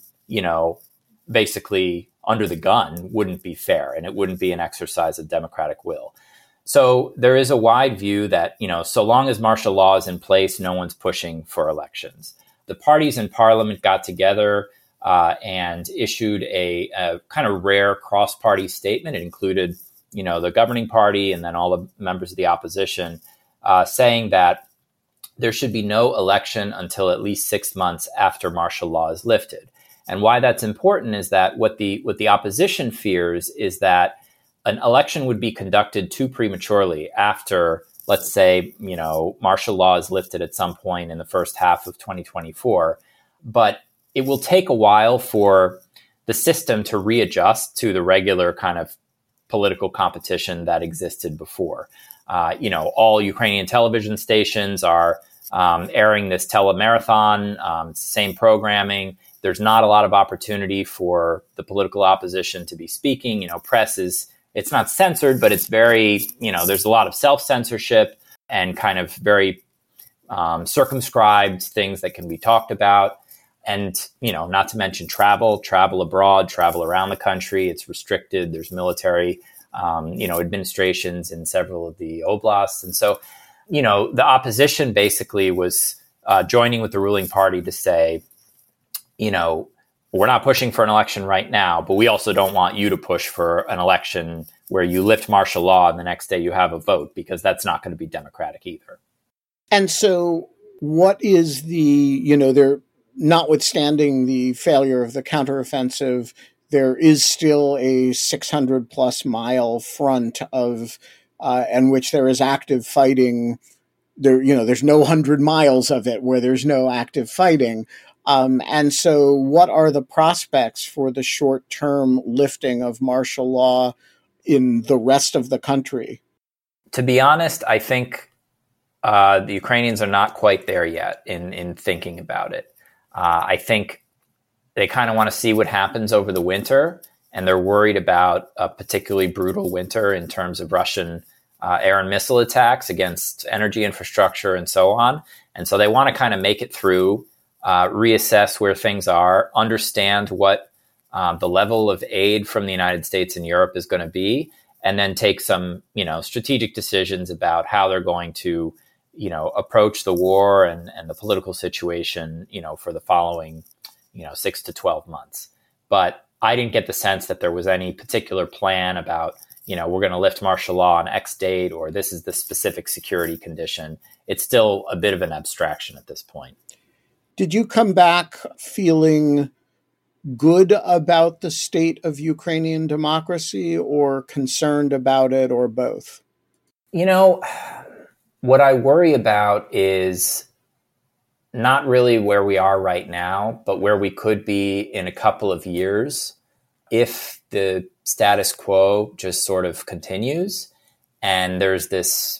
Speaker 3: basically under the gun wouldn't be fair, and it wouldn't be an exercise of democratic will. So there is a wide view that, so long as martial law is in place, no one's pushing for elections. The parties in parliament got together and issued a kind of rare cross-party statement. It included, the governing party and then all the members of the opposition, saying that there should be no election until at least 6 months after martial law is lifted. And why that's important is that what the opposition fears is that an election would be conducted too prematurely after, let's say, martial law is lifted at some point in the first half of 2024. But it will take a while for the system to readjust to the regular kind of political competition that existed before. All Ukrainian television stations are airing this telemarathon, same programming. There's not a lot of opportunity for the political opposition to be speaking. Press it's not censored, but it's very, there's a lot of self-censorship and kind of very circumscribed things that can be talked about. And, not to mention travel abroad, travel around the country. It's restricted. There's military, administrations in several of the oblasts. And so, the opposition basically was joining with the ruling party to say, we're not pushing for an election right now, but we also don't want you to push for an election where you lift martial law and the next day you have a vote, because that's not going to be democratic either. And
Speaker 1: so what is they're notwithstanding the failure of the counteroffensive, there is still a 600 plus mile front of, in which there is active fighting. There's no 100 miles of it where there's no active fighting. And so what are the prospects for the short-term lifting of martial law in the rest of the country?
Speaker 3: To be honest, I think the Ukrainians are not quite there yet in thinking about it. I think they kind of want to see what happens over the winter. And they're worried about a particularly brutal winter in terms of Russian air and missile attacks against energy infrastructure and so on. And so they want to kind of make it through, reassess where things are, understand what the level of aid from the United States and Europe is going to be, and then take some, strategic decisions about how they're going to, approach the war and the political situation, for the following, 6 to 12 months. But I didn't get the sense that there was any particular plan about, we're going to lift martial law on X date, or this is the specific security condition. It's still a bit of an abstraction at this point.
Speaker 1: Did you come back feeling good about the state of Ukrainian democracy, or concerned about it, or both?
Speaker 3: What I worry about is not really where we are right now, but where we could be in a couple of years if the status quo just sort of continues and there's this,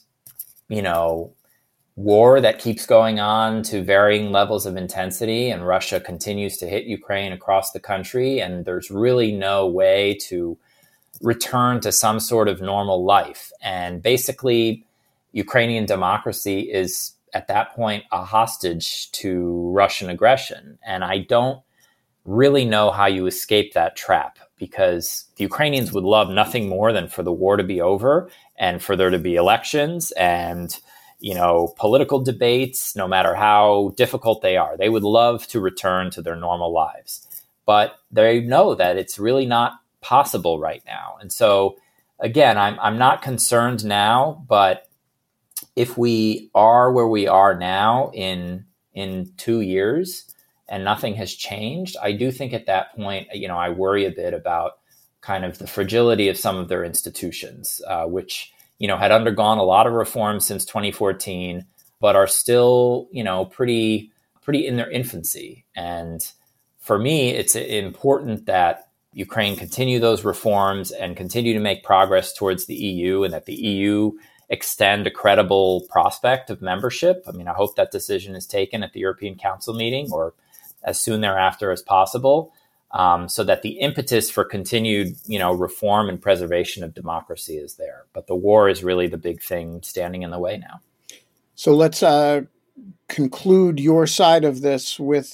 Speaker 3: war that keeps going on to varying levels of intensity, and Russia continues to hit Ukraine across the country, and there's really no way to return to some sort of normal life. And basically, Ukrainian democracy is at that point a hostage to Russian aggression. And I don't really know how you escape that trap, because the Ukrainians would love nothing more than for the war to be over and for there to be elections and, political debates, no matter how difficult they are. They would love to return to their normal lives. But they know that it's really not possible right now. And so, again, I'm not concerned now, but if we are where we are now in 2 years and nothing has changed, I do think at that point, I worry a bit about kind of the fragility of some of their institutions, which, had undergone a lot of reforms since 2014, but are still, pretty in their infancy. And for me, it's important that Ukraine continue those reforms and continue to make progress towards the EU, and that the EU extend a credible prospect of membership. I hope that decision is taken at the European Council meeting or as soon thereafter as possible, so that the impetus for continued, reform and preservation of democracy is there. But the war is really the big thing standing in the way now.
Speaker 1: So let's conclude your side of this with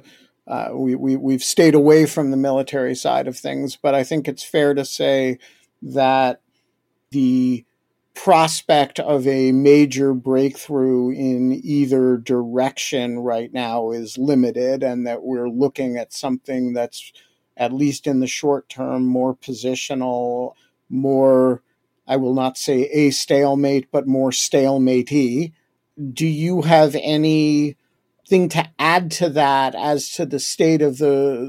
Speaker 1: we've stayed away from the military side of things, but I think it's fair to say that the prospect of a major breakthrough in either direction right now is limited, and that we're looking at something that's, at least in the short term, more positional, more, I will not say a stalemate, but more stalemate-y. Do you have anything to add to that as to the state of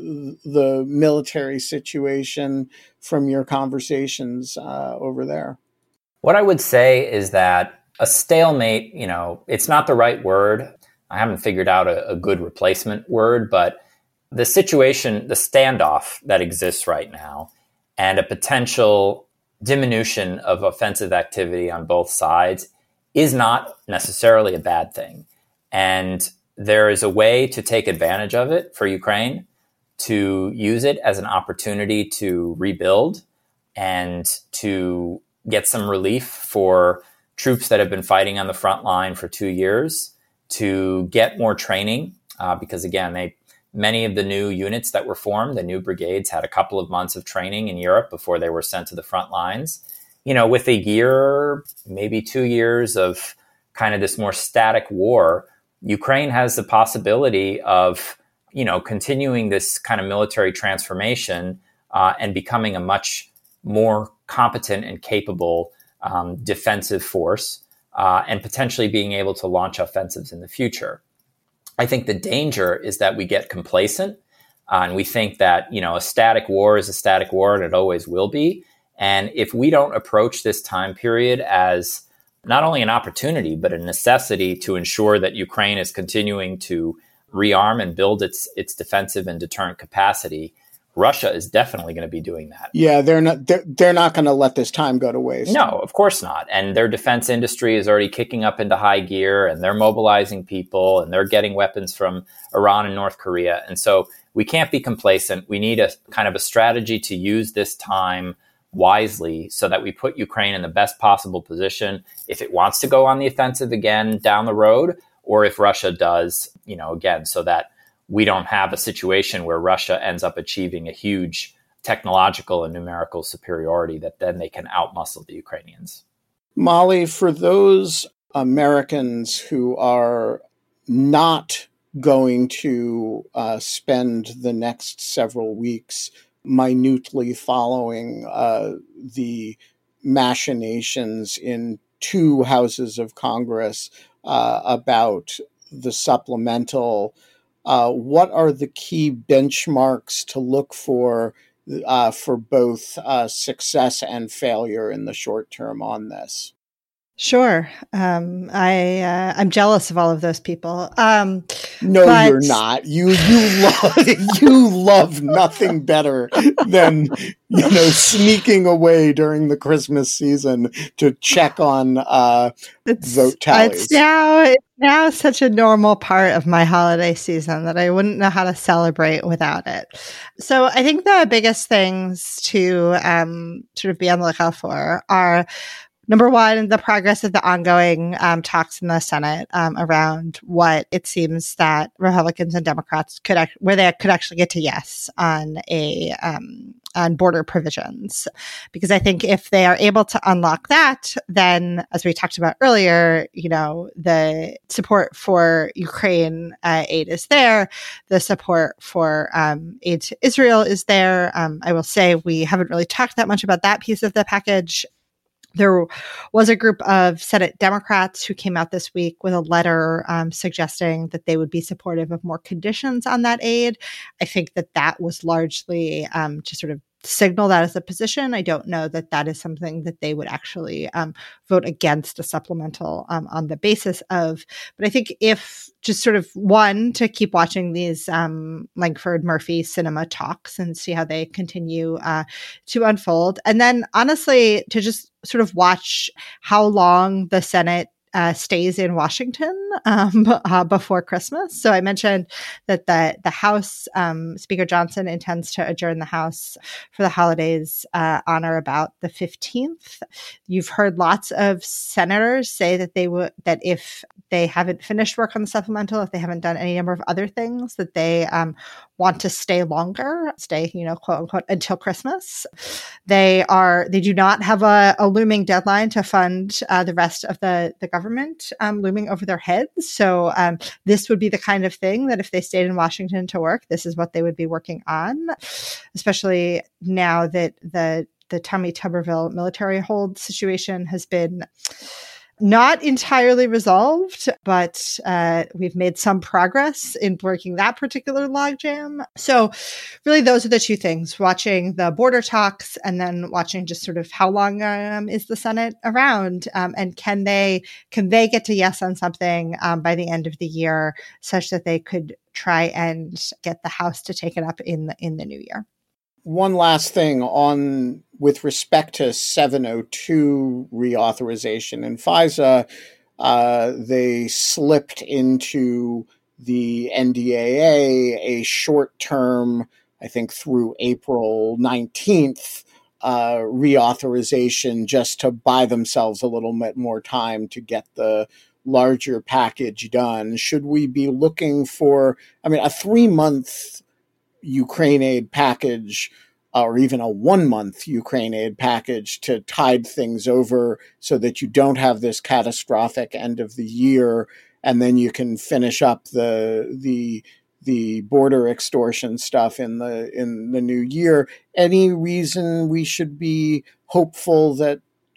Speaker 1: the military situation from your conversations over there?
Speaker 3: What I would say is that a stalemate, it's not the right word. I haven't figured out a good replacement word, but the situation, the standoff that exists right now, and a potential diminution of offensive activity on both sides is not necessarily a bad thing. And there is a way to take advantage of it for Ukraine, to use it as an opportunity to rebuild and to get some relief for troops that have been fighting on the front line for 2 years, to get more training, because again, many of the new units that were formed, the new brigades, had a couple of months of training in Europe before they were sent to the front lines. With a year, maybe 2 years of kind of this more static war, Ukraine has the possibility of, continuing this kind of military transformation and becoming a much more competent and capable defensive force, and potentially being able to launch offensives in the future. I think the danger is that we get complacent and we think that, a static war is a static war and it always will be. And if we don't approach this time period as not only an opportunity, but a necessity to ensure that Ukraine is continuing to rearm and build its defensive and deterrent capacity, Russia is definitely going to be doing that.
Speaker 1: Yeah, they're not going to let this time go to waste.
Speaker 3: No, of course not. And their defense industry is already kicking up into high gear, and they're mobilizing people, and they're getting weapons from Iran and North Korea. And so we can't be complacent. We need a kind of a strategy to use this time wisely so that we put Ukraine in the best possible position if it wants to go on the offensive again down the road, or if Russia does, again, so that we don't have a situation where Russia ends up achieving a huge technological and numerical superiority that then they can outmuscle the Ukrainians.
Speaker 1: Molly, for those Americans who are not going to spend the next several weeks minutely following the machinations in two houses of Congress about the supplemental, what are the key benchmarks to look for both success and failure in the short term on this?
Speaker 4: Sure. I'm jealous of all of those people.
Speaker 1: No, you're not. You love nothing better than sneaking away during the Christmas season to check on vote tallies.
Speaker 4: It's now such a normal part of my holiday season that I wouldn't know how to celebrate without it. So I think the biggest things to sort of be on the lookout for are, number one, the progress of the ongoing talks in the Senate around what it seems that Republicans and Democrats could actually get to yes on on border provisions. Because I think if they are able to unlock that, then, as we talked about earlier, the support for Ukraine aid is there. The support for aid to Israel is there. I will say we haven't really talked that much about that piece of the package. There was a group of Senate Democrats who came out this week with a letter suggesting that they would be supportive of more conditions on that aid. I think that was largely to sort of signal that as a position. I don't know that that is something that they would actually vote against a supplemental on the basis of. But I think if just sort of to keep watching these Langford Murphy cinema talks and see how they continue to unfold. And then honestly, to just sort of watch how long the Senate stays in Washington before Christmas. So I mentioned that the House, Speaker Johnson intends to adjourn the House for the holidays on or about the 15th. You've heard lots of senators say that that if they haven't finished work on the supplemental, if they haven't done any number of other things, that they want to stay longer, quote unquote, until Christmas. They do not have a looming deadline to fund the rest of the government looming over their heads. So this would be the kind of thing that if they stayed in Washington to work, this is what they would be working on, especially now that the Tommy Tuberville military hold situation has been not entirely resolved, but we've made some progress in breaking that particular logjam. So really, those are the two things, watching the border talks and then watching just sort of how long is the Senate around, and can they get to yes on something by the end of the year such that they could try and get the House to take it up in the new year.
Speaker 1: One last thing with respect to 702 reauthorization in FISA, they slipped into the NDAA a short-term, I think through April 19th, reauthorization just to buy themselves a little bit more time to get the larger package done. Should we be looking for, a 3-month Ukraine aid package or even a 1-month Ukraine aid package to tide things over so that you don't have this catastrophic end of the year, and then you can finish up the border extortion stuff in the new year? Any reason we should be hopeful that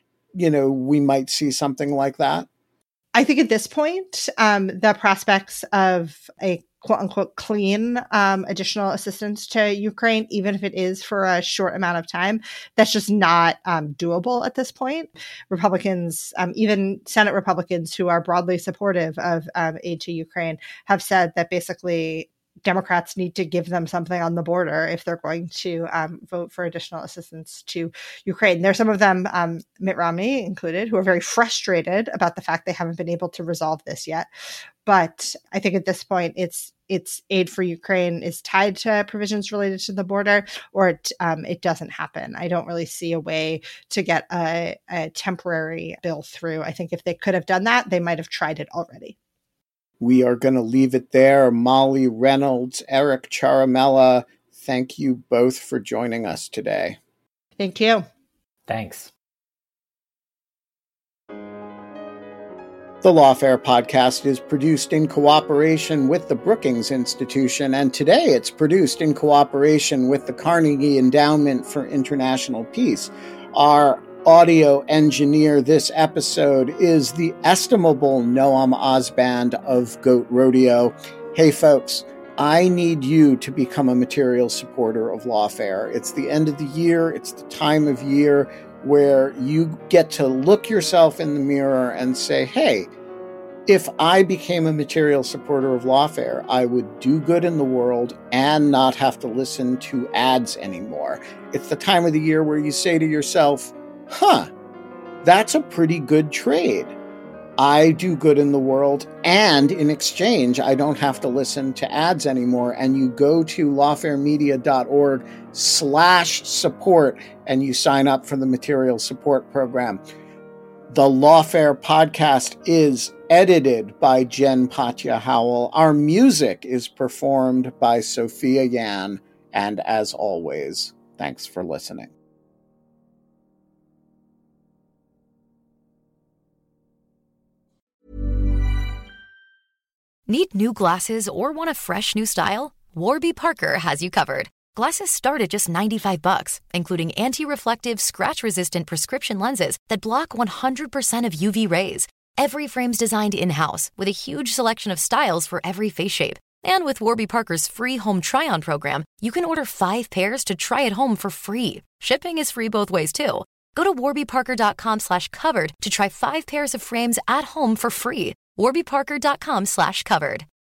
Speaker 1: we might see something like that?
Speaker 4: I think at this point, the prospects of a quote unquote clean additional assistance to Ukraine, even if it is for a short amount of time, that's just not doable at this point. Republicans, even Senate Republicans who are broadly supportive of aid to Ukraine, have said that basically Democrats need to give them something on the border if they're going to vote for additional assistance to Ukraine. There's some of them, Mitt Romney included, who are very frustrated about the fact they haven't been able to resolve this yet. But I think at this point, it's its aid for Ukraine is tied to provisions related to the border, or it doesn't happen. I don't really see a way to get a temporary bill through. I think if they could have done that, they might have tried it already.
Speaker 1: We are going to leave it there. Molly Reynolds, Eric Ciaramella, thank you both for joining us today.
Speaker 4: Thank you.
Speaker 3: Thanks.
Speaker 1: The Lawfare podcast is produced in cooperation with the Brookings Institution, and today it's produced in cooperation with the Carnegie Endowment for International Peace. Our audio engineer this episode is the estimable Noam Osband of Goat Rodeo. Hey folks, I need you to become a material supporter of Lawfare. It's the end of the year. It's the time of year where you get to look yourself in the mirror and say, hey, if I became a material supporter of Lawfare, I would do good in the world and not have to listen to ads anymore. It's the time of the year where you say to yourself, that's a pretty good trade. I do good in the world, and in exchange, I don't have to listen to ads anymore. And you go to lawfaremedia.org/support and you sign up for the material support program. The Lawfare podcast is edited by Jen Patja Howell. Our music is performed by Sophia Yan. And as always, thanks for listening.
Speaker 6: Need new glasses or want a fresh new style? Warby Parker has you covered. Glasses start at just $95, including anti-reflective, scratch-resistant prescription lenses that block 100% of UV rays. Every frame's designed in-house with a huge selection of styles for every face shape. And with Warby Parker's free home try-on program, you can order 5 pairs to try at home for free. Shipping is free both ways, too. Go to warbyparker.com/covered to try 5 pairs of frames at home for free. warbyparker.com/covered.